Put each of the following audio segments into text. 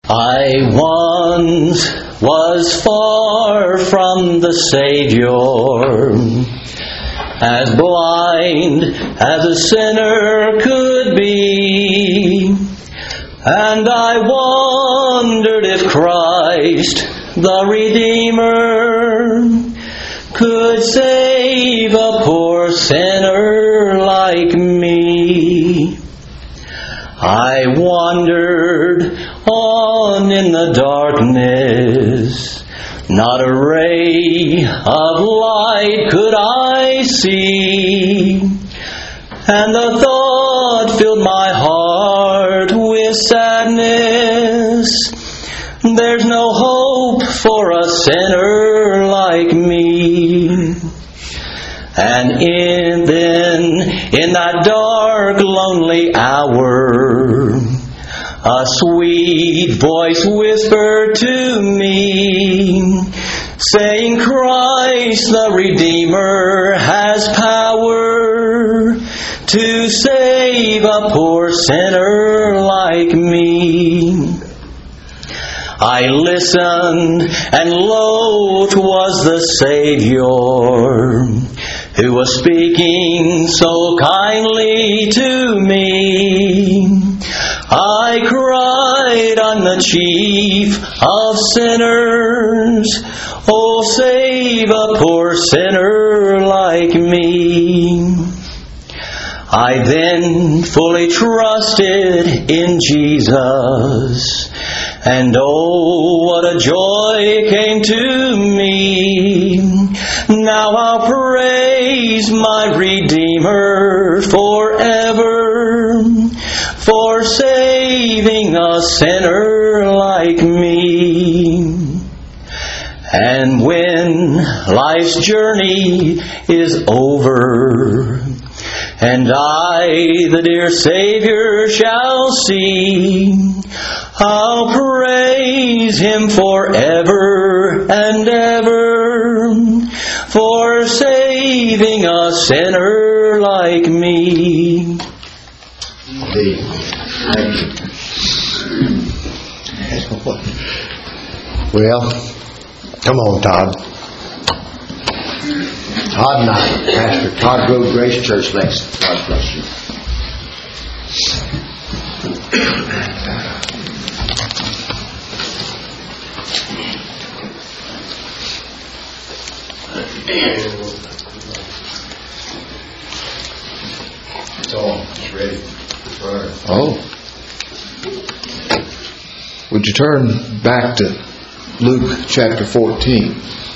I once was far from the Savior, as blind as a sinner could be, and I wondered if Christ, the Redeemer, could save a poor sinner like me. I wandered on in the darkness, not a ray of light could I see, and the thought filled my heart with sadness. There's no hope for a sinner like me. And in that dark, lonely hour, a sweet voice whispered to me, saying, Christ the Redeemer has power to save a poor sinner like me. I listened, and lo, 'twas the Savior who was speaking so kindly to me. I cried, I'm the chief of sinners. Oh, save a poor sinner like me. I then fully trusted in Jesus, and oh, what a joy came to me. Now I'll praise my Redeemer forever, for saving a sinner like me. And when life's journey is over, and I the dear Savior shall see, I'll praise Him forever and ever, for saving a sinner like me. Well, come on, Todd. Todd Knight, Pastor, Todd Grove Grace Church, Lexington. God bless you. It's all just ready. Oh. Would you turn back to Luke chapter 14?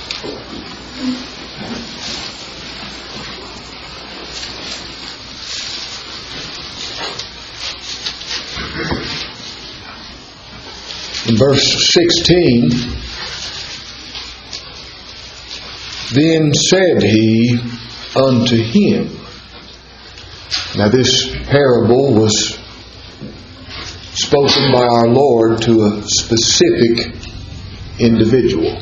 In verse 16, then said he unto him. Now this parable was spoken by our Lord to a specific individual.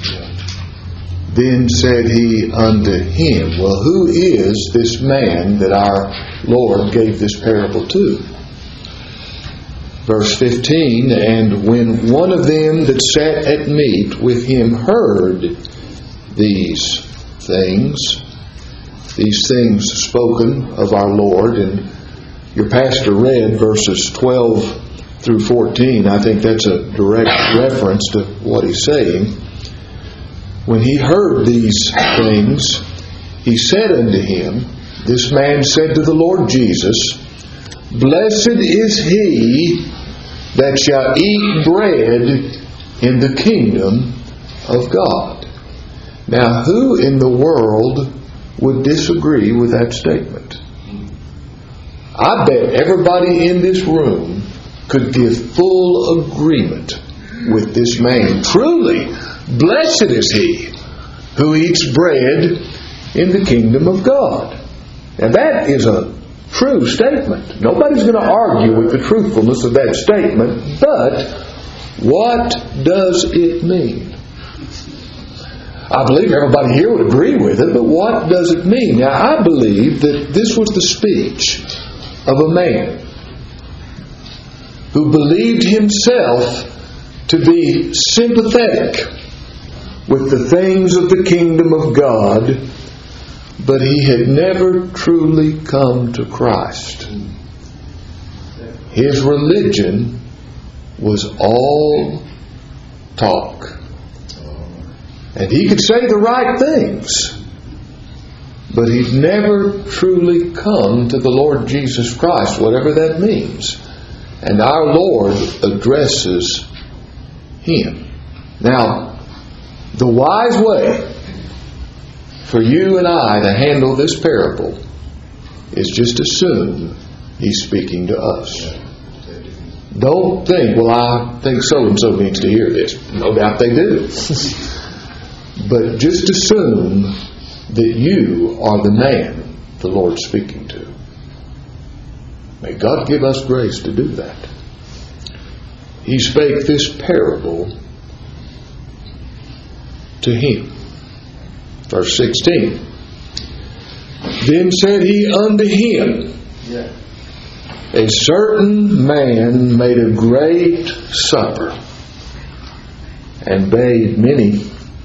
Then said he unto him. Well, who is this man that our Lord gave this parable to? Verse 15, and when one of them that sat at meat with him heard these things spoken of our Lord, and your pastor read verses 12 through 14. I think that's a direct reference to what he's saying. When he heard these things, he said unto him, this man said to the Lord Jesus, blessed is he that shall eat bread in the kingdom of God. Now, who in the world would disagree with that statement? I bet everybody in this room could give full agreement with this man. Truly, blessed is he who eats bread in the kingdom of God. Now that is a true statement. Nobody's going to argue with the truthfulness of that statement, but what does it mean? I believe everybody here would agree with it, but what does it mean? Now, I believe that this was the speech of a man who believed himself to be sympathetic with the things of the kingdom of God, but he had never truly come to Christ. His religion was all talk. And he could say the right things, but he'd never truly come to the Lord Jesus Christ, whatever that means. And our Lord addresses him. Now, the wise way for you and I to handle this parable is just assume he's speaking to us. Don't think, well, I think so-and-so needs to hear this. No doubt they do. But just assume that you are the man the Lord's speaking to. May God give us grace to do that. He spake this parable to him. Verse 16. Then said he unto him, a certain man made a great supper, and bade many.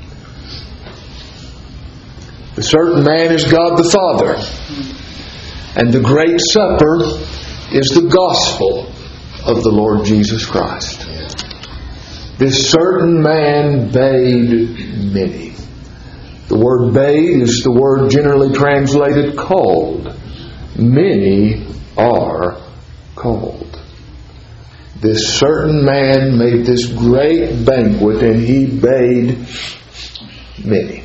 The certain man is God the Father, and the great supper is the gospel of the Lord Jesus Christ. This certain man bade many. The word bade is the word generally translated called. Many are called. This certain man made this great banquet, and he bade many.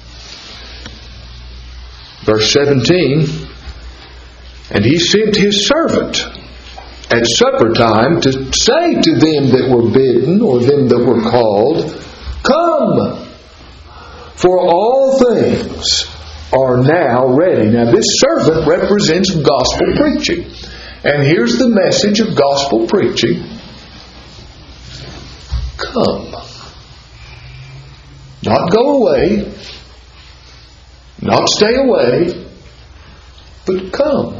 Verse 17, and he sent his servant at supper time to say to them that were bidden, or them that were called, come, for all things are now ready. Now this servant represents gospel preaching. And here's the message of gospel preaching. Come. Not go away. Not stay away. But come.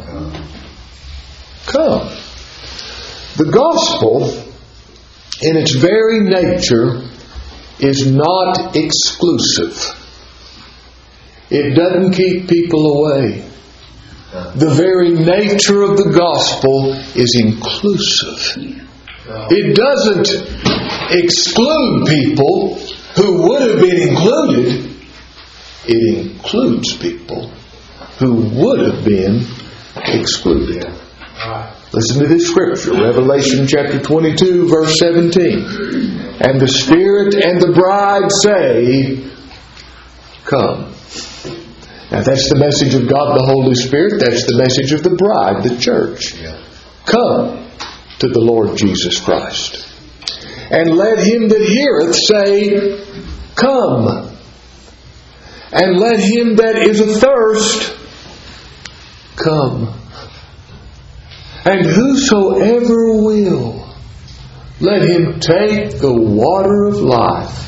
Come. The gospel, in its very nature, is not exclusive. It doesn't keep people away. The very nature of the gospel is inclusive. It doesn't exclude people who would have been included. It includes people who would have been excluded. Listen to this scripture, Revelation chapter 22, verse 17. And the Spirit and the bride say, come. Now that's the message of God the Holy Spirit. That's the message of the bride, the church. Come to the Lord Jesus Christ. And let him that heareth say, come. And let him that is athirst come. And whosoever will, let him take the water of life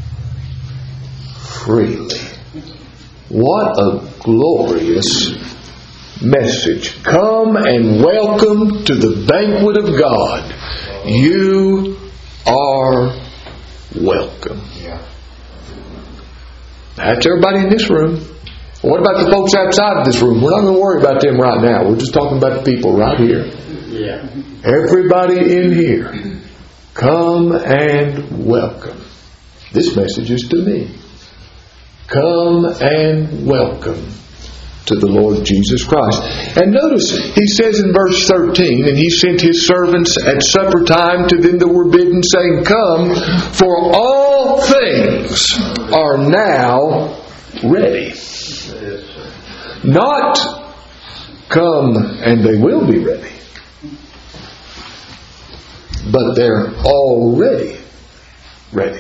freely. What a glorious message. Come and welcome to the banquet of God. You are welcome. That's everybody in this room. What about the folks outside of this room? We're not going to worry about them right now. We're just talking about the people right here. Everybody in here, come and welcome. This message is to me. Come and welcome to the Lord Jesus Christ. And notice, he says in verse 13, and he sent his servants at supper time to them that were bidden, saying, come, for all things are now ready. Not come and they will be ready, but they're already ready.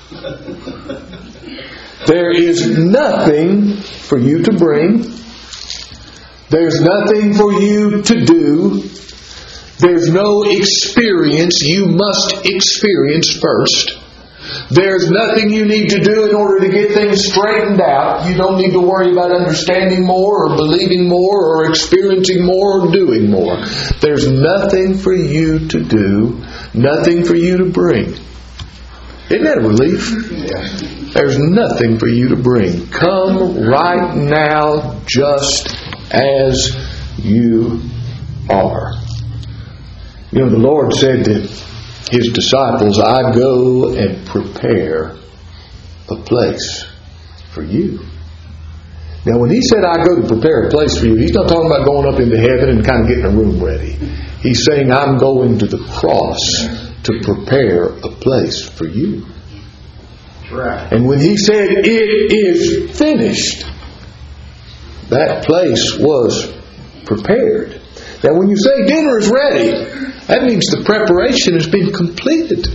There is nothing for you to bring. There's nothing for you to do. There's no experience you must experience first. There's nothing you need to do in order to get things straightened out. You don't need to worry about understanding more or believing more or experiencing more or doing more. There's nothing for you to do, nothing for you to bring. Isn't that a relief? There's nothing for you to bring. Come right now just as you are. You know, the Lord said to His disciples, I go and prepare a place for you. Now, when He said, I go to prepare a place for you, He's not talking about going up into heaven and kind of getting a room ready. He's saying, I'm going to the cross to prepare a place for you. Right. And when He said, it is finished, that place was prepared. Now, when you say dinner is ready, that means the preparation has been completed.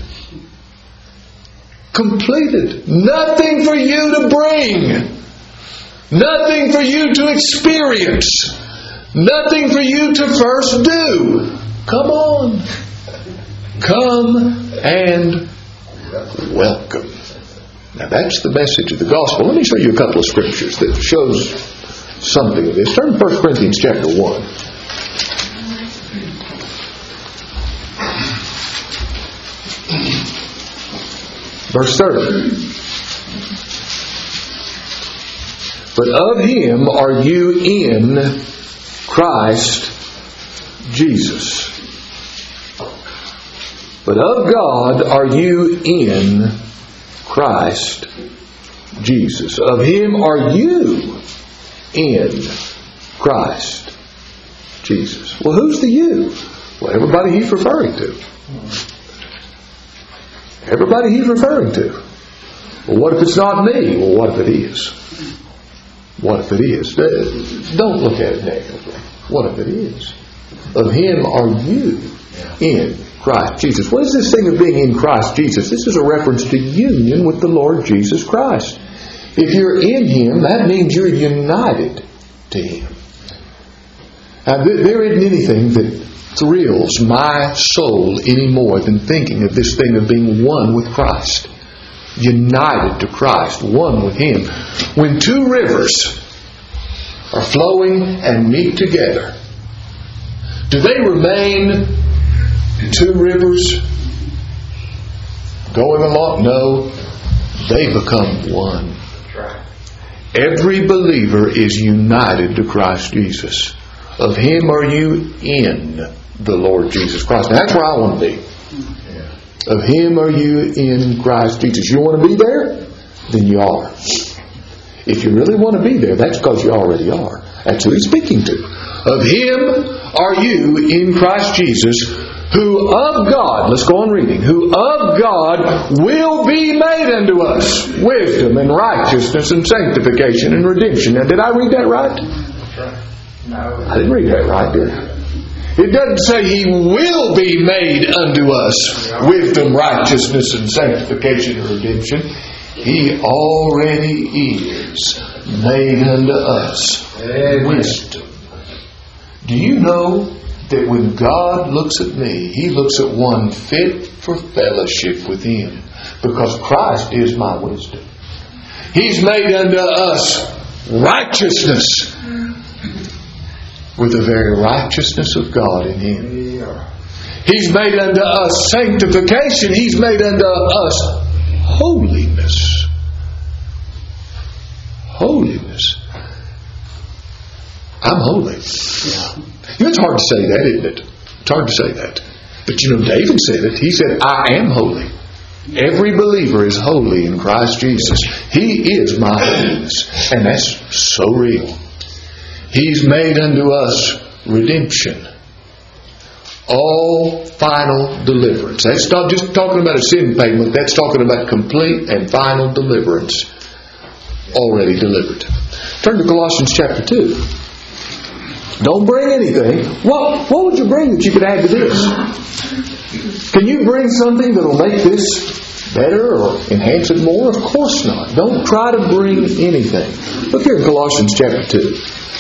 Completed. Nothing for you to bring. Nothing for you to experience. Nothing for you to first do. Come on. Come and welcome. Now that's the message of the gospel. Let me show you a couple of scriptures that shows something of this. Turn to 1 Corinthians chapter 1. Verse 30. But of Him are you in Christ Jesus. But of God are you in Christ Jesus. Of Him are you in Christ Jesus. Well, who's the you? Well, everybody He's referring to. Everybody He's referring to. Well, what if it's not me? Well, what if it is? What if it is? Don't look at it negatively. What if it is? Of Him are you in Christ Jesus. What is this thing of being in Christ Jesus? This is a reference to union with the Lord Jesus Christ. If you're in Him, that means you're united to Him. Now, there isn't anything that thrills my soul any more than thinking of this thing of being one with Christ. United to Christ, one with Him. When two rivers are flowing and meet together, do they remain two rivers going along? No, they become one. Every believer is united to Christ Jesus. Of Him are you in the Lord Jesus Christ. Now, that's where I want to be. Of Him are you in Christ Jesus. You want to be there? Then you are. If you really want to be there, that's because you already are. That's who He's speaking to. Of Him are you in Christ Jesus, who of God, let's go on reading, who of God will be made unto us wisdom and righteousness and sanctification and redemption. Now, did I read that right? No. I didn't read that right, did I? It doesn't say He will be made unto us wisdom, righteousness, and sanctification and redemption. He already is made unto us wisdom. Do you know that when God looks at me, He looks at one fit for fellowship with Him, because Christ is my wisdom. He's made unto us righteousness, with the very righteousness of God in Him. He's made unto us sanctification. He's made unto us holiness. Holiness. I'm holy. You know, it's hard to say that, isn't it? It's hard to say that. But you know, David said it. He said, I am holy. Every believer is holy in Christ Jesus. He is my holiness. And that's so real. He's made unto us redemption. All final deliverance. That's not just talking about a sin payment. That's talking about complete and final deliverance. Already delivered. Turn to Colossians chapter 2. Don't bring anything. What would you bring that you could add to this? Can you bring something that will make this better or enhance it more? Of course not. Don't try to bring anything. Look here in Colossians chapter 2.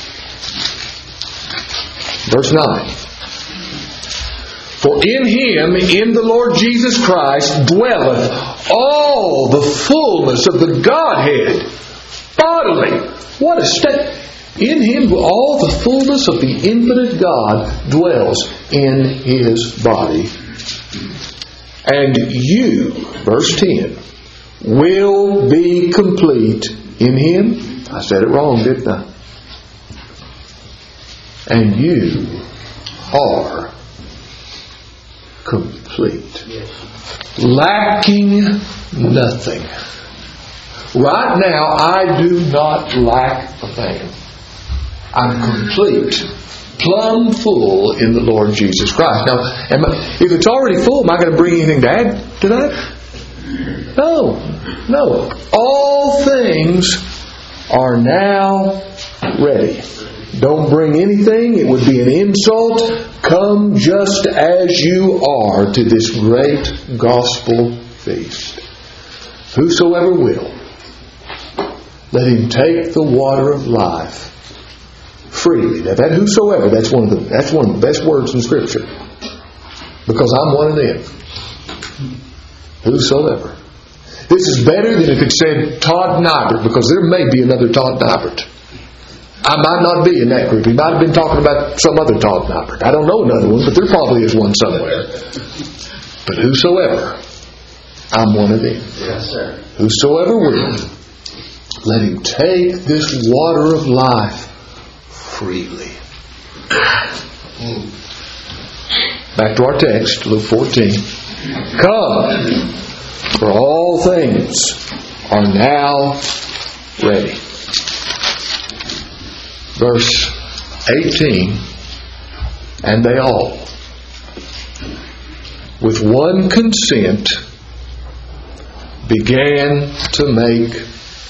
Verse 9. For in Him, in the Lord Jesus Christ, dwelleth all the fullness of the Godhead bodily. What a state! In Him, all the fullness of the infinite God dwells in His body. And you, verse 10, will be complete in Him. I said it wrong, didn't I? And you are complete. Lacking nothing. Right now, I do not lack a thing. I'm complete, plumb full in the Lord Jesus Christ. Now, if it's already full, am I going to bring anything to add to that? No. All things are now ready. Don't bring anything. It would be an insult. Come just as you are to this great gospel feast. Whosoever will, let him take the water of life freely. Now that whosoever, that's one of the best words in Scripture. Because I'm one of them. Whosoever. This is better than if it said Todd Nybert, because there may be another Todd Nybert. I might not be in that group. He might have been talking about some other Todd Nybert. I don't know another one, but there probably is one somewhere. But whosoever, I'm one of them. Yes, sir. Whosoever will, let him take this water of life freely. Back to our text, Luke 14. Come, for all things are now ready. Verse 18. And they all, with one consent, began to make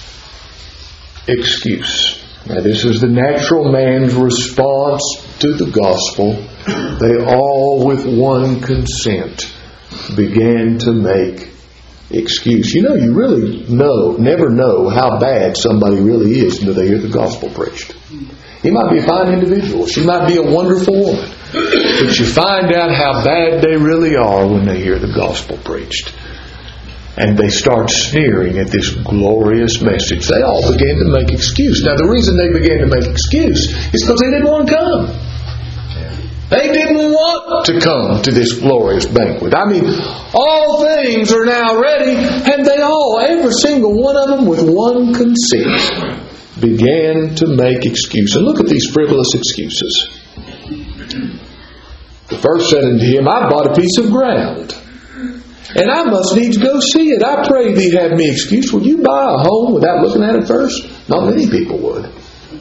excuse. Now this is the natural man's response to the gospel. They all with one consent began to make excuse. You really never know how bad somebody really is until they hear the gospel preached. He might be a fine individual. She might be a wonderful woman. But you find out how bad they really are when they hear the gospel preached. And they start sneering at this glorious message. They all began to make excuse. Now the reason they began to make excuse is because they didn't want to come. They didn't want to come to this glorious banquet. All things are now ready, and they all, every single one of them with one consent, began to make excuse. And look at these frivolous excuses. The first said unto him, I bought a piece of ground, and I must needs go see it. I pray thee have me excused. Would you buy a home without looking at it first? Not many people would.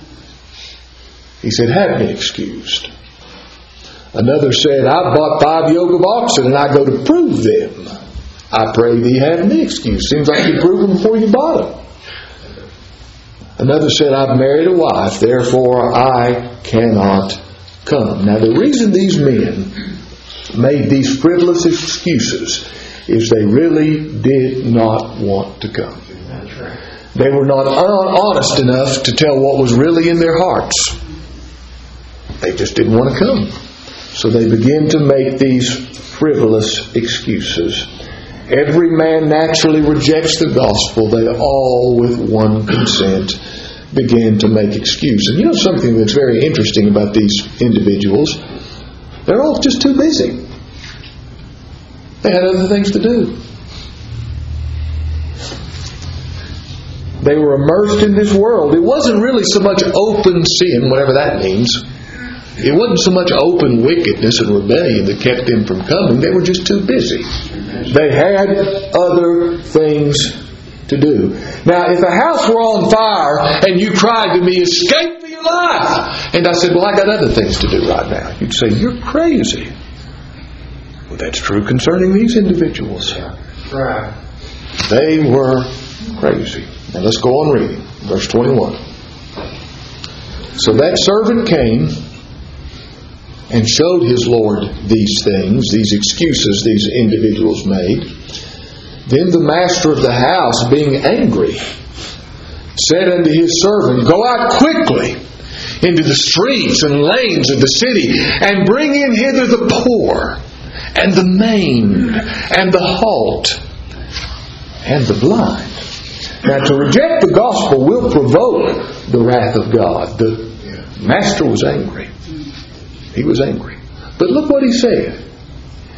He said, have me excused. Another said, I bought 5 yoke of oxen, and I go to prove them. I pray thee have me excused. Seems like you proved them before you bought them. Another said, I've married a wife, therefore I cannot come. Now the reason these men made these frivolous excuses is they really did not want to come. They were not honest enough to tell what was really in their hearts. They just didn't want to come. So they began to make these frivolous excuses. Every man naturally rejects the gospel. They all, with one consent, began to make excuse. And you know something that's very interesting about these individuals? They're all just too busy. They had other things to do. They were immersed in this world. It wasn't really so much open sin, whatever that means. It wasn't so much open wickedness and rebellion that kept them from coming. They were just too busy. They had other things to do. Now, if a house were on fire and you cried to me, escape for your life, and I said, well, I got other things to do right now, you'd say, you're crazy. Well, that's true concerning these individuals. Right. They were crazy. Now let's go on reading. Verse 21. So that servant came and showed his Lord these things, these excuses these individuals made. Then the master of the house, being angry, said unto his servant, go out quickly into the streets and lanes of the city, and bring in hither the poor, and the maimed, and the halt, and the blind. Now, to reject the gospel will provoke the wrath of God. The master was angry. He was angry. But look what he said.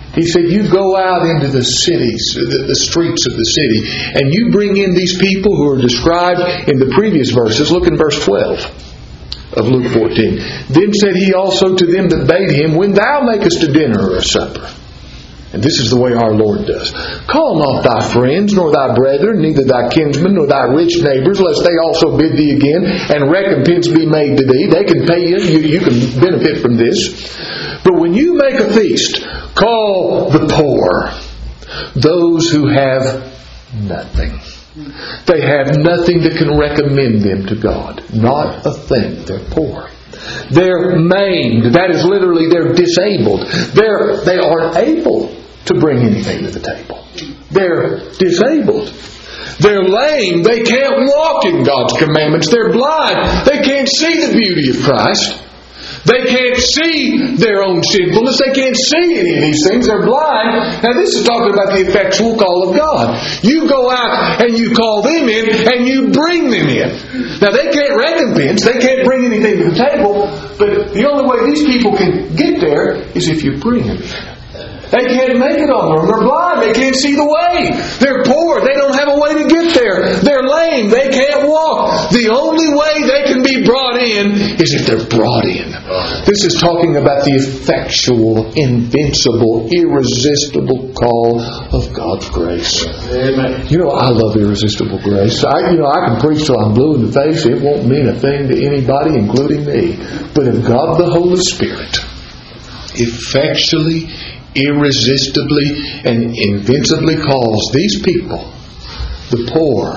He said, you go out into the cities, the streets of the city, and you bring in these people who are described in the previous verses. Look in verse 12 of Luke 14. Then said he also to them that bade him, when thou makest a dinner or a supper. And this is the way our Lord does. Call not thy friends, nor thy brethren, neither thy kinsmen, nor thy rich neighbors, lest they also bid thee again, and recompense be made to thee. They can pay you. You can benefit from this. But when you make a feast, call the poor, those who have nothing. They have nothing that can recommend them to God. Not a thing. They're poor. They're maimed. That is literally they're disabled. They aren't able to bring anything to the table. They're disabled. They're lame. They can't walk in God's commandments. They're blind. They can't see the beauty of Christ. They can't see their own sinfulness. They can't see any of these things. They're blind. Now this is talking about the effectual call of God. You go out and you call them in and you bring them in. Now they can't recompense. They can't bring anything to the table. But the only way these people can get there is if you bring them in. They can't make it on their own. They're blind. They can't see the way. They're poor. They don't have a way to get there. They're lame. They can't walk. The only way they can be brought in is if they're brought in. This is talking about the effectual, invincible, irresistible call of God's grace. Amen. You know, I love irresistible grace. I can preach till I'm blue in the face. It won't mean a thing to anybody, including me. But if God the Holy Spirit effectually, irresistibly and invincibly calls these people, the poor,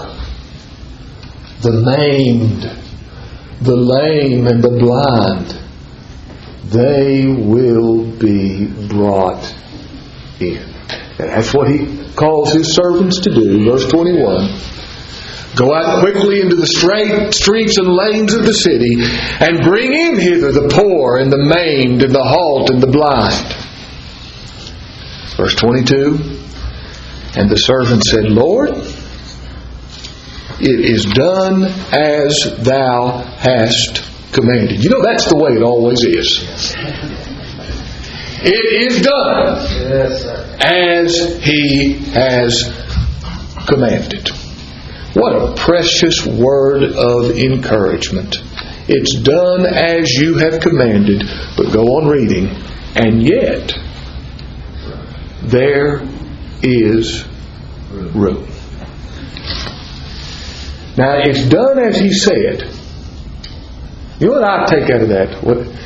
the maimed, the lame and the blind, they will be brought in. And that's what he calls his servants to do. Verse 21. Go out quickly into the streets and lanes of the city, and bring in hither the poor and the maimed and the halt and the blind. Verse 22, and the servant said, Lord, it is done as thou hast commanded. You know, that's the way it always is. It is done as he has commanded. What a precious word of encouragement. It's done as you have commanded. But go on reading. And yet, there is room. Now, it's done as he said. You know what I take out of that?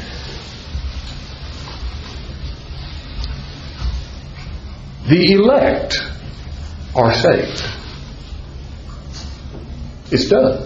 The elect are saved. It's done.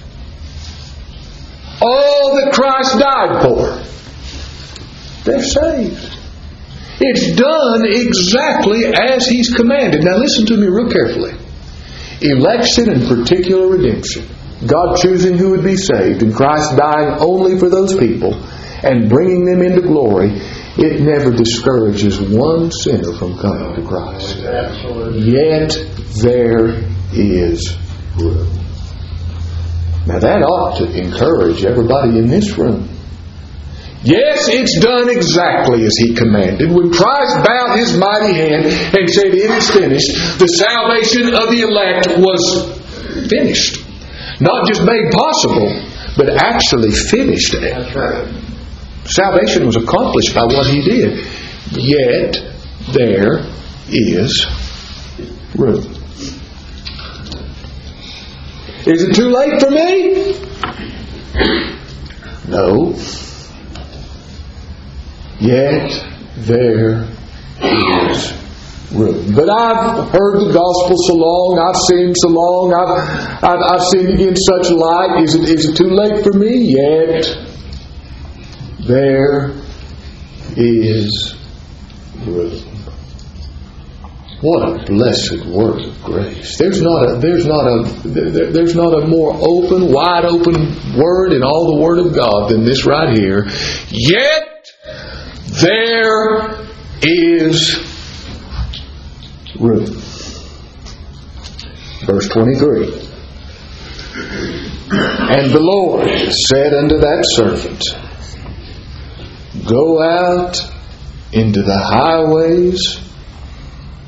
All that Christ died for, they're saved. It's done exactly as He's commanded. Now listen to me real carefully. Election and particular redemption. God choosing who would be saved and Christ dying only for those people and bringing them into glory, it never discourages one sinner from coming to Christ. Yet there is room. Now that ought to encourage everybody in this room. Yes, it's done exactly as He commanded. When Christ bowed His mighty hand and said, it is finished, the salvation of the elect was finished. Not just made possible, but actually finished. That's right. Salvation was accomplished by what He did. Yet, there is room. Is it too late for me? No. Yet there is room. But I've heard the gospel so long, I've sinned so long, I've sinned against such light. Is it too late for me? Yet there is room. What a blessed word of grace. There's not a more open, wide open word in all the Word of God than this right here. Yet there is room. Verse 23. And the Lord said unto that servant, Go out into the highways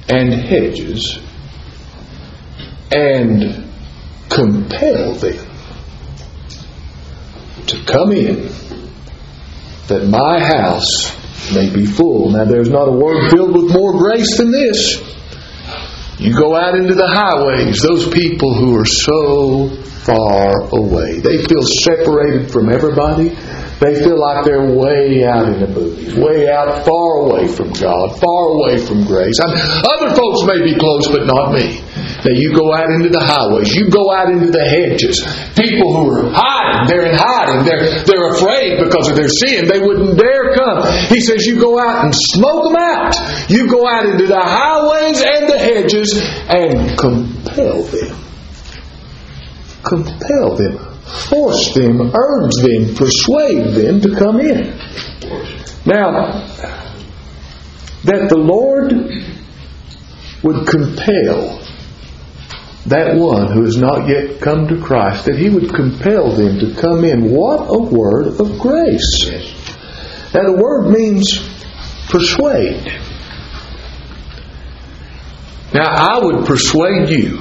and hedges and compel them to come in, that my house may be full. Now, there's not a word filled with more grace than this. You go out into the highways, those people who are so far away, they feel separated from everybody. They feel like they're way out in the movies, way out, far away from God, far away from grace. Other folks may be close, but not me. Now, you go out into the highways, you go out into the hedges. People who are hiding, they're in hiding, they're afraid because of their sin. They wouldn't dare come. He says you go out and smoke them out. You go out into the highways and the hedges and compel them. Compel them. Force them, urge them, persuade them to come in. Now, that the Lord would compel that one who has not yet come to Christ, that He would compel them to come in. What a word of grace. Now, the word means persuade. Now, I would persuade you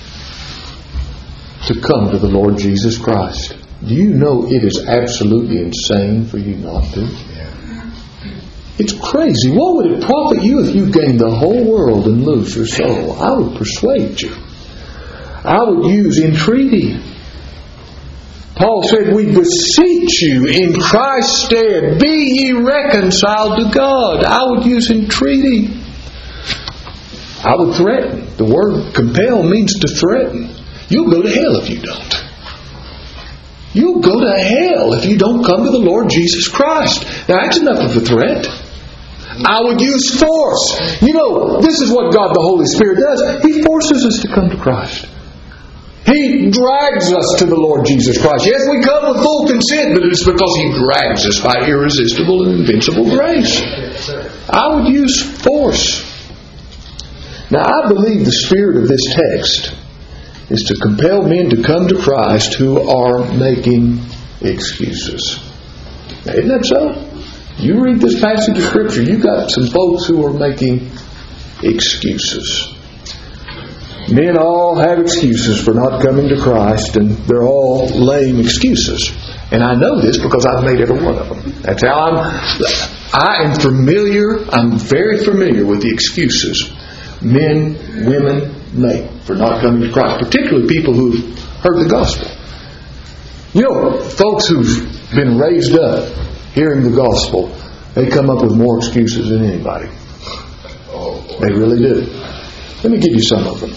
to come to the Lord Jesus Christ. Do you know it is absolutely insane for you not to? It's crazy. What would it profit you if you gained the whole world and lose your soul? I would persuade you. I would use entreaty. Paul said, we beseech you in Christ's stead, be ye reconciled to God. I would use entreaty. I would threaten. The word compel means to threaten. You'll go to hell if you don't. You'll go to hell if you don't come to the Lord Jesus Christ. Now, that's enough of a threat. I would use force. You know, this is what God the Holy Spirit does. He forces us to come to Christ. He drags us to the Lord Jesus Christ. Yes, we come with full consent, but it's because He drags us by irresistible and invincible grace. I would use force. Now, I believe the spirit of this text is to compel men to come to Christ who are making excuses. Now, isn't that so? You read this passage of Scripture, you've got some folks who are making excuses. Men all have excuses for not coming to Christ, and they're all lame excuses. And I know this because I've made every one of them. That's how I am familiar, I'm very familiar with the excuses men, women make for not coming to Christ, particularly people who've heard the gospel. You know, folks who've been raised up hearing the gospel, they come up with more excuses than anybody. They really do. Let me give you some of them.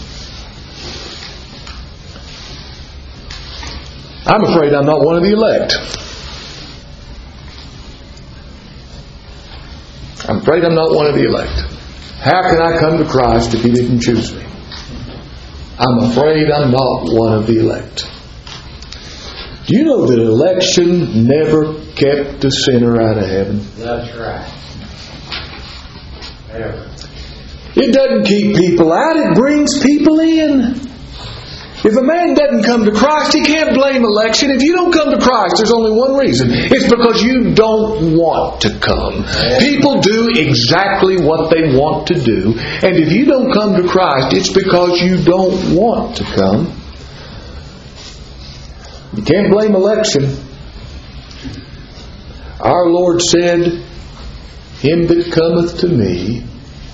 I'm afraid I'm not one of the elect. I'm afraid I'm not one of the elect. How can I come to Christ if He didn't choose me? I'm afraid I'm not one of the elect. Do you know that election never kept the sinner out of heaven? That's right. Ever. It doesn't keep people out, it brings people in. If a man doesn't come to Christ, he can't blame election. If you don't come to Christ, there's only one reason. It's because you don't want to come. People do exactly what they want to do. And if you don't come to Christ, it's because you don't want to come. You can't blame election. Our Lord said, "Him that cometh to me,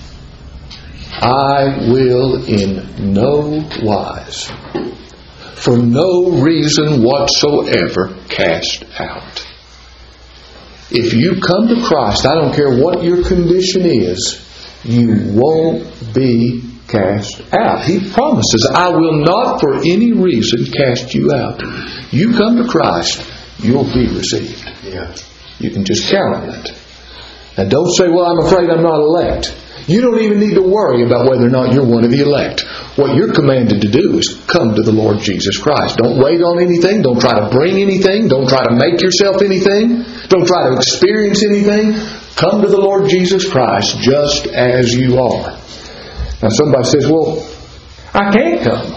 I will in no wise, for no reason whatsoever, cast out." If you come to Christ, I don't care what your condition is, you won't be cast out. He promises, "I will not for any reason cast you out." You come to Christ, you'll be received. Yeah. You can just count on it. Now don't say, "Well, I'm afraid I'm not elect." You don't even need to worry about whether or not you're one of the elect. What you're commanded to do is come to the Lord Jesus Christ. Don't wait on anything. Don't try to bring anything. Don't try to make yourself anything. Don't try to experience anything. Come to the Lord Jesus Christ just as you are. Now somebody says, "Well, I can't come.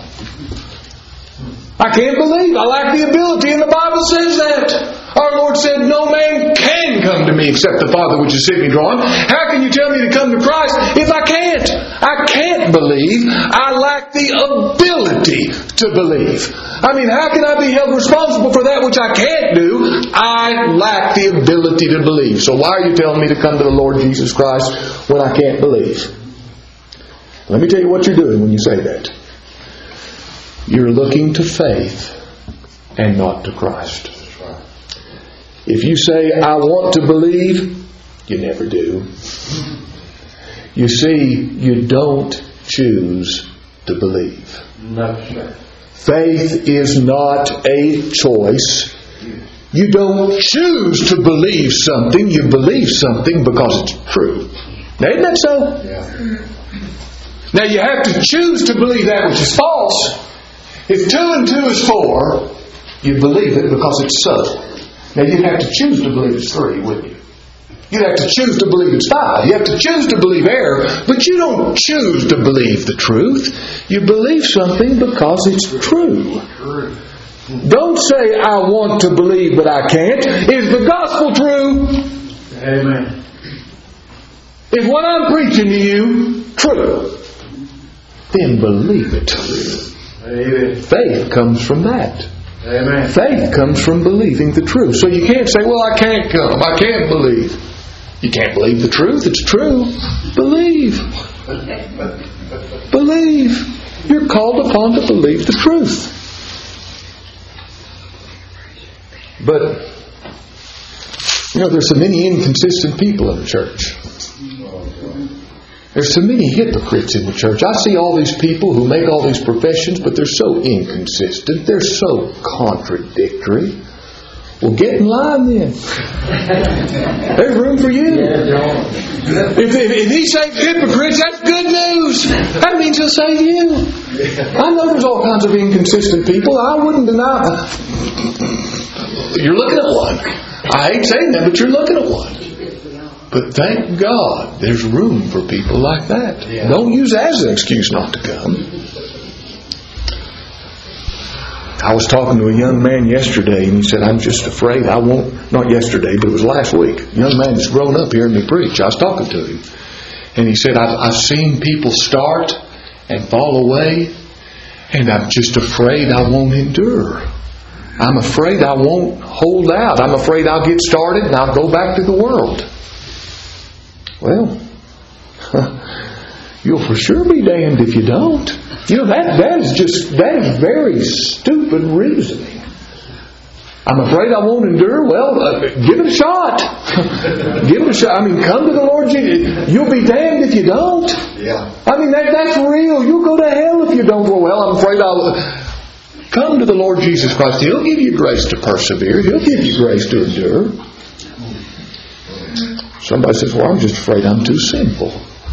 I can't believe. I lack the ability," and the Bible says that. Our Lord said, "No man can come to me except the Father which has sent me draw him. How can you tell me to come to Christ if I can't? I can't believe. I lack the ability to believe. I mean, how can I be held responsible for that which I can't do? I lack the ability to believe. So why are you telling me to come to the Lord Jesus Christ when I can't believe? Let me tell you what you're doing when you say that. You're looking to faith and not to Christ. If you say, I want to believe, you never do. You see, you don't choose to believe. No, sir. Faith is not a choice. You don't choose to believe something. You believe something because it's true. Now, isn't that so? Yeah. Now, you have to choose to believe that which is false. If 2 and 2 is 4, you believe it because it's so. Now, you'd have to choose to believe it's 3, wouldn't you? You'd have to choose to believe it's 5. You have to choose to believe error, but you don't choose to believe the truth. You believe something because it's true. Don't say, I want to believe, but I can't. Is the gospel true? Amen. If what I'm preaching to you true, then believe it. Amen. Faith comes from that. Amen. Faith comes from believing the truth. So you can't say, well, I can't come. I can't believe. You can't believe the truth. It's true. Believe. Believe. You're called upon to believe the truth. But, there's so many inconsistent people in the church. There's so many hypocrites in the church. I see all these people who make all these professions, but they're so inconsistent. They're so contradictory. Well, get in line then. There's room for you. If He saves hypocrites, that's good news. That means He'll save you. I know there's all kinds of inconsistent people. I wouldn't deny. You're looking at one. I hate saying that, but you're looking at one. But thank God there's room for people like that. Yeah. Don't use that as an excuse not to come. I was talking to a young man yesterday, and he said, I'm just afraid I won't, not yesterday, but it was last week. A young man that's grown up hearing me preach. I was talking to him. And he said, I've seen people start and fall away, and I'm just afraid I won't endure. I'm afraid I won't hold out. I'm afraid I'll get started and I'll go back to the world. Well, you'll for sure be damned if you don't. That is very stupid reasoning. I'm afraid I won't endure. Well, give it a shot. Give it a shot. I mean, come to the Lord Jesus. You'll be damned if you don't. Yeah. I mean, that's real. You'll go to hell if you don't. Well, I'm afraid I'll... Come to the Lord Jesus Christ. He'll give you grace to persevere. He'll give you grace to endure. Somebody says, well, I'm just afraid I'm too sinful.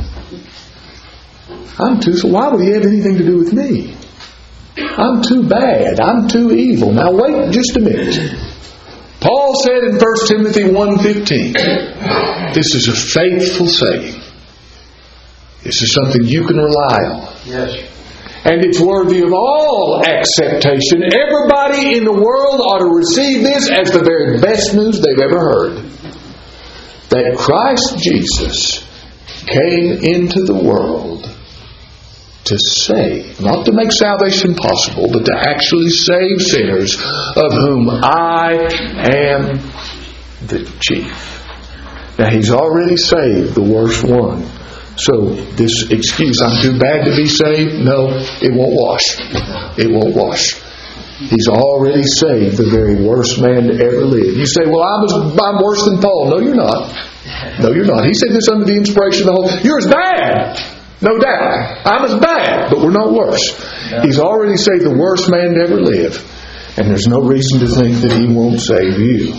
Why would He have anything to do with me? I'm too bad. I'm too evil. Now wait just a minute. Paul said in 1 Timothy 1:15, this is a faithful saying. This is something you can rely on. Yes. And it's worthy of all acceptation. Everybody in the world ought to receive this as the very best news they've ever heard. That Christ Jesus came into the world to save, not to make salvation possible, but to actually save sinners, of whom I am the chief. Now, He's already saved the worst one. So this excuse, I'm too bad to be saved, no, it won't wash. It won't wash. He's already saved the very worst man to ever live. You say, well, I'm worse than Paul. No, you're not. No, you're not. He said this under the inspiration of the Holy. You're as bad. No doubt. I'm as bad, but we're not worse. He's already saved the worst man to ever live. And there's no reason to think that He won't save you.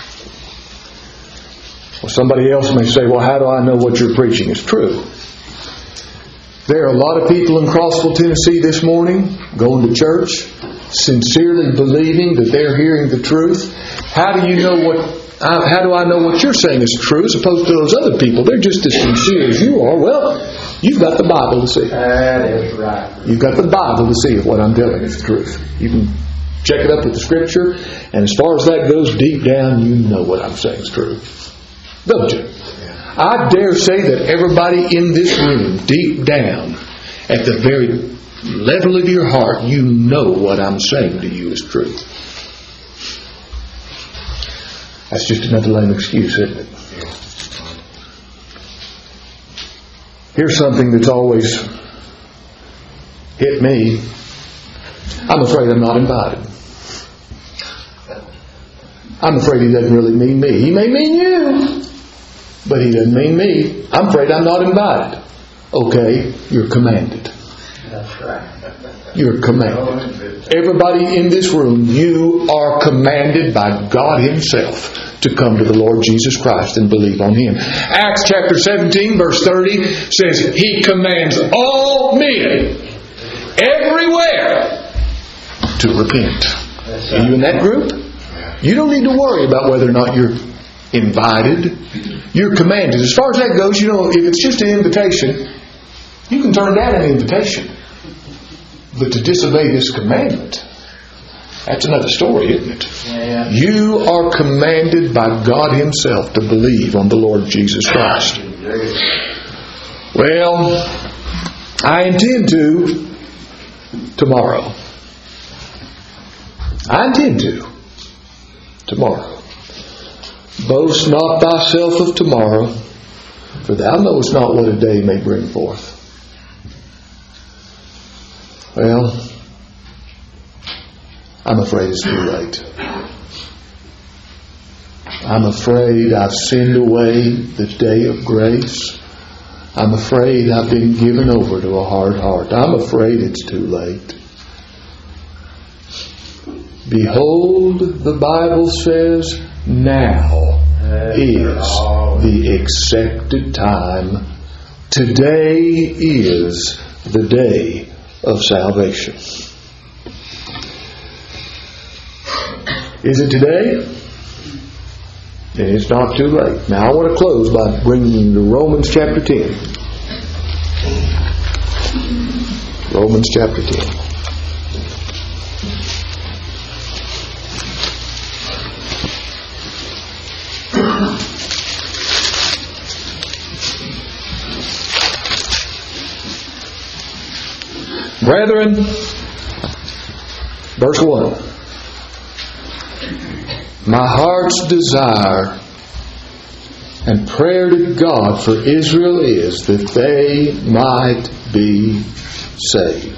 Well, somebody else may say, well, how do I know what you're preaching is true? There are a lot of people in Crossville, Tennessee this morning going to church, sincerely believing that they're hearing the truth. How do I know what you're saying is true as opposed to those other people? They're just as sincere as you are. Well, you've got the Bible to see. That is right. You've got the Bible to see if what I'm telling is the truth. You can check it up with the Scripture, and as far as that goes, deep down, you know what I'm saying is true. Don't you? I dare say that everybody in this room, deep down, at the very level of your heart, you know what I'm saying to you is true. That's just another lame excuse, isn't it? Here's something that's always hit me. I'm afraid I'm not invited. I'm afraid he doesn't really mean me. He may mean you, but he doesn't mean me. I'm afraid I'm not invited. Okay, you're commanded. That's right. You're commanded. Everybody in this room, you are commanded by God Himself to come to the Lord Jesus Christ and believe on Him. Acts chapter 17 verse 30 says, He commands all men everywhere to repent. Are you in that group? You don't need to worry about whether or not you're invited. You're commanded. As far as that goes, you know, if it's just an invitation, you can turn down an invitation. But to disobey this commandment, that's another story, isn't it? Yeah. You are commanded by God Himself to believe on the Lord Jesus Christ. Well, I intend to tomorrow. I intend to tomorrow. Boast not thyself of tomorrow, for thou knowest not what a day may bring forth. Well, I'm afraid it's too late. I'm afraid I've sinned away the day of grace. I'm afraid I've been given over to a hard heart. I'm afraid it's too late. Behold, the Bible says, now is the accepted time. Today is the day of salvation. Is it today? Then it's not too late. Now I want to close by bringing you to Romans chapter 10. Romans chapter 10. Brethren, verse 1. My heart's desire and prayer to God for Israel is that they might be saved.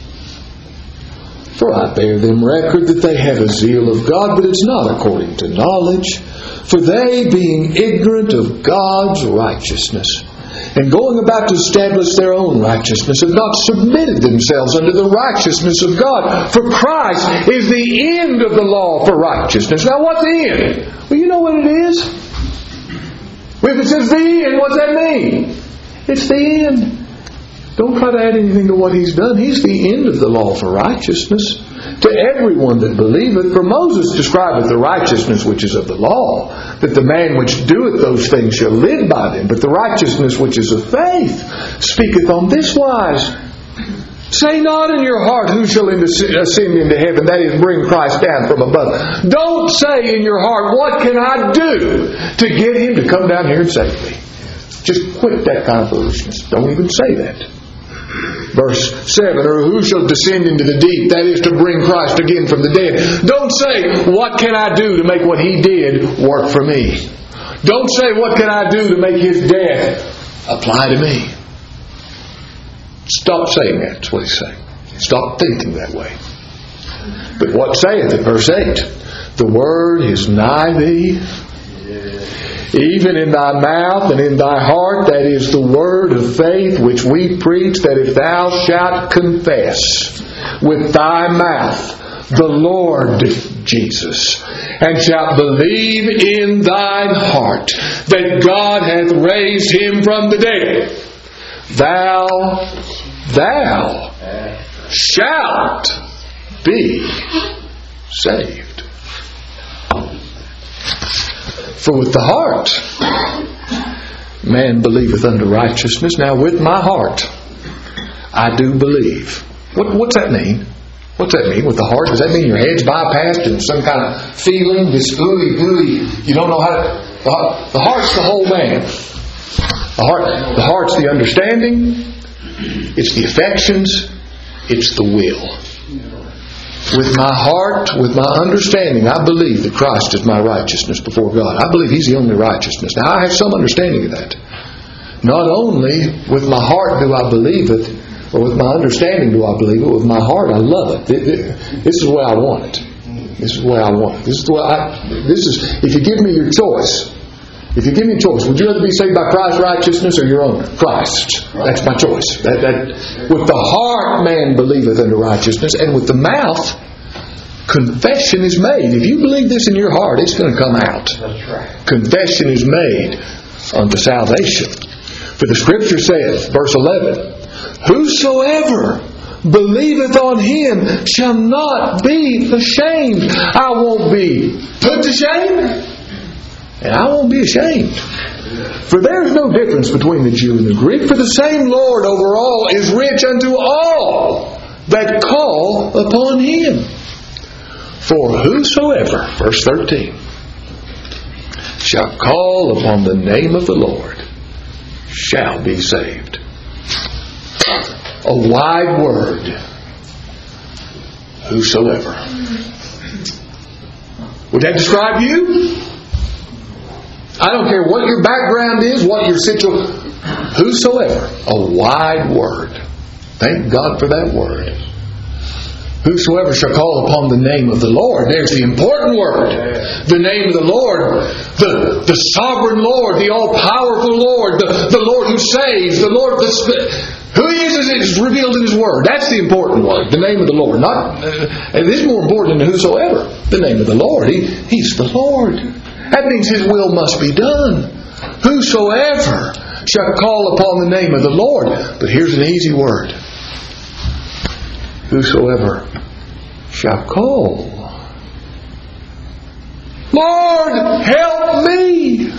For I bear them record that they have a zeal of God, but it's not according to knowledge. For they, being ignorant of God's righteousness, and going about to establish their own righteousness, have not submitted themselves unto the righteousness of God. For Christ is the end of the law for righteousness. Now what's the end? Well, you know what it is. If it says the end, what's that mean? It's the end. Don't try to add anything to what He's done. He's the end of the law for righteousness to everyone that believeth. For Moses describeth the righteousness which is of the law, that the man which doeth those things shall live by them. But the righteousness which is of faith speaketh on this wise. Say not in your heart, who shall ascend into heaven, that is, bring Christ down from above. Don't say in your heart, what can I do to get Him to come down here and save me? Just quit that kind of foolishness. Don't even say that. Verse 7, or who shall descend into the deep, that is, to bring Christ again from the dead. Don't say, what can I do to make what He did work for me? Don't say, what can I do to make His death apply to me? Stop saying that. That's what He's saying. Stop thinking that way. But what saith it? Verse 8, the word is nigh thee, even in thy mouth and in thy heart, that is the word of faith which we preach, that if thou shalt confess with thy mouth the Lord Jesus, and shalt believe in thine heart that God hath raised Him from the dead, thou shalt be saved. For with the heart man believeth unto righteousness. Now with my heart I do believe. What's that mean? What's that mean with the heart? Does that mean your head's bypassed and some kind of feeling, this ooey gooey, you don't know how to... The heart's the whole man. The heart's the understanding. It's the affections. It's the will. With my heart, with my understanding, I believe that Christ is my righteousness before God. I believe He's the only righteousness. Now, I have some understanding of that. Not only with my heart do I believe it, or with my understanding do I believe it, with my heart I love it. This is the way I want it. This is the way I want it. This is if you give me your choice. If you give me a choice, would you rather be saved by Christ's righteousness or your own? Christ. That's my choice. With the heart man believeth unto righteousness, and with the mouth confession is made. If you believe this in your heart, it's going to come out. That's right. Confession is made unto salvation. For the Scripture saith, verse 11, Whosoever believeth on Him shall not be ashamed. I won't be put to shame, and I won't be ashamed. For there is no difference between the Jew and the Greek, for the same Lord over all is rich unto all that call upon Him. For whosoever, verse 13, shall call upon the name of the Lord shall be saved. A wide word. Whosoever. Would that describe you? I don't care what your background is, what your situation. Whosoever. A wide word. Thank God for that word. Whosoever shall call upon the name of the Lord. There's the important word. The name of the Lord. The sovereign Lord. The all-powerful Lord. The Lord who saves. The Lord who He is as it's revealed in His Word. That's the important word. The name of the Lord. And this is more important than whosoever. The name of the Lord. He's the Lord. That means His will must be done. Whosoever shall call upon the name of the Lord. But here's an easy word. Whosoever shall call. Lord, help me.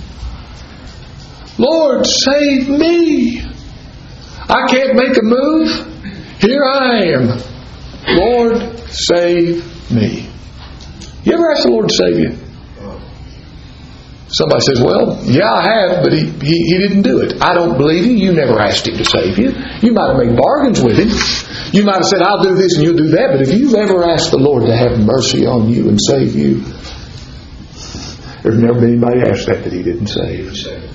Lord, save me. I can't make a move. Here I am. Lord, save me. You ever ask the Lord to save you? Somebody says, well, yeah, I have, but he didn't do it. I don't believe you. You never asked Him to save you. You might have made bargains with Him. You might have said, I'll do this and you'll do that. But if you've ever asked the Lord to have mercy on you and save you, there's never been anybody asked that He didn't save.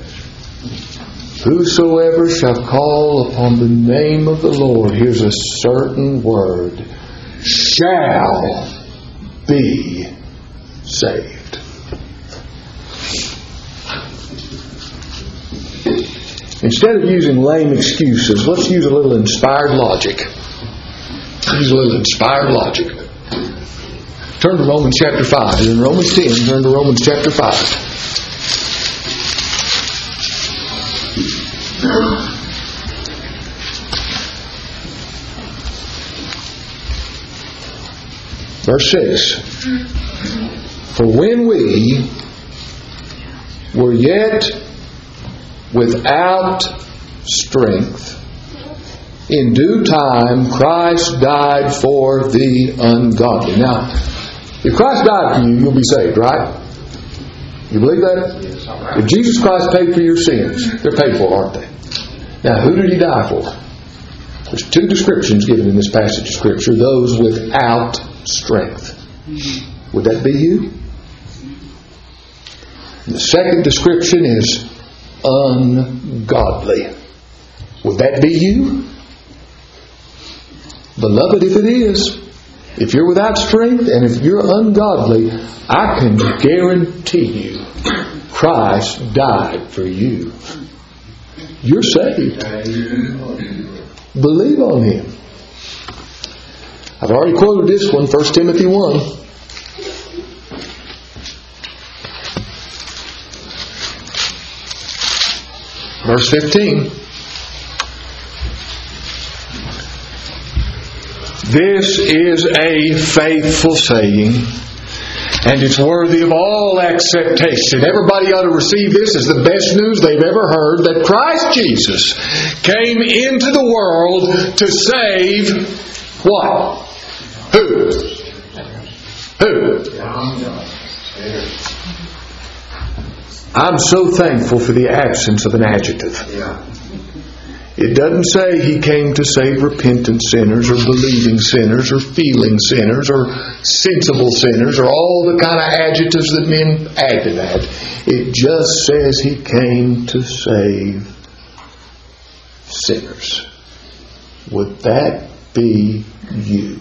Whosoever shall call upon the name of the Lord, here's a certain word, shall be saved. Instead of using lame excuses, let's use a little inspired logic. Use a little inspired logic. Turn to Romans chapter 5. In Romans 10, turn to Romans chapter 5. Verse 6. For when we were yet without strength, in due time Christ died for the ungodly. Now, if Christ died for you, you'll be saved, right? You believe that? Yes. If Jesus Christ paid for your sins, they're paid for, aren't they? Now, who did He die for? There's two descriptions given in this passage of Scripture. Those without strength. Would that be you? And the second description is ungodly. Would that be you? Beloved, if it is, if you're without strength and if you're ungodly, I can guarantee you Christ died for you. You're saved. Believe on Him. I've already quoted this one, 1 Timothy 1. Verse 15. This is a faithful saying, and it's worthy of all acceptation. Everybody ought to receive this as the best news they've ever heard, that Christ Jesus came into the world to save what? Who? I'm so thankful for the absence of an adjective. It doesn't say He came to save repentant sinners or believing sinners or feeling sinners or sensible sinners or all the kind of adjectives that men add to that. It just says He came to save sinners. Would that be you?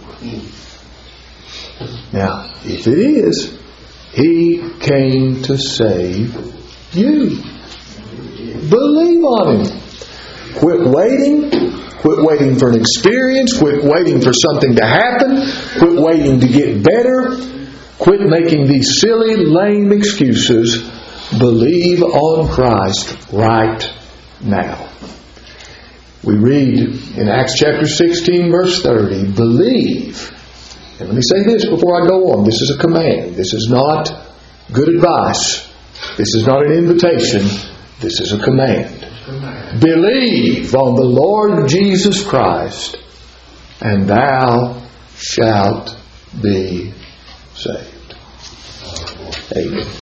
Now, if it is, He came to save you. Believe on Him. Quit waiting. Quit waiting for an experience. Quit waiting for something to happen. Quit waiting to get better. Quit making these silly, lame excuses. Believe on Christ right now. We read in Acts chapter 16 verse 30, believe. And let me say this before I go on. This is a command. This is not good advice. This is not an invitation. This is a command. Believe on the Lord Jesus Christ, and thou shalt be saved. Amen.